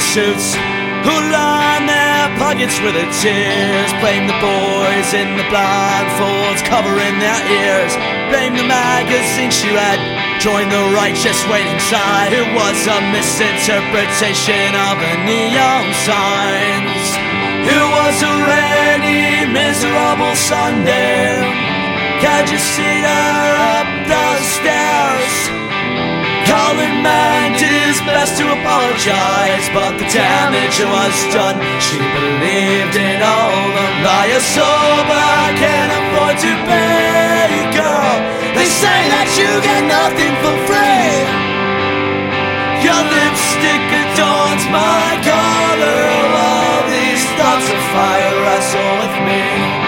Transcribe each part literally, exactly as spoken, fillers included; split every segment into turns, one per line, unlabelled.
prostitutes who line their pockets with their tears. Blame the boys in the blindfolds covering their ears. Blame the magazine she read, join the righteous waiting side. It was a misinterpretation of the neon signs. It was a rainy, miserable Sunday. Can't you see her up the stairs? Colin man did his best to apologize, but the damage was done. She believed in all the liars. Sober, can't afford to pay, girl. They say that you get nothing for free. Your lipstick adorns my collar. All these thoughts of fire wrestle with me.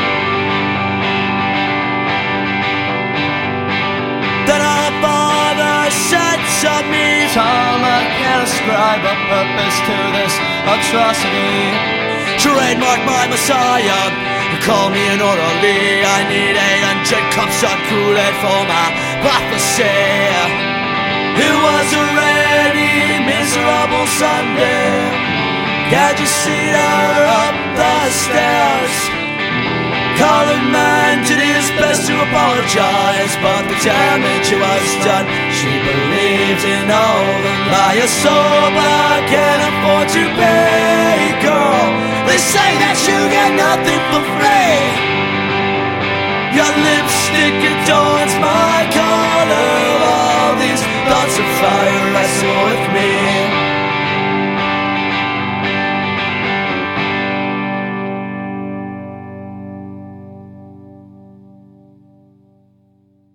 Then our father said to me,
Tom, I can't ascribe a purpose to this atrocity.
trademark my messiah, call me an orderly. I need a hundred cups of Kool-Aid for my prophecy. It was a rainy, miserable Sunday. Can't you see her up the stairs? Colin man did his best to apologize, but the damage was done. She believes in all the liars. Sober, can't afford to pay, girl. They say that you get nothing for free. Your lipstick adorns my collar. All these thoughts of fire wrestle with me.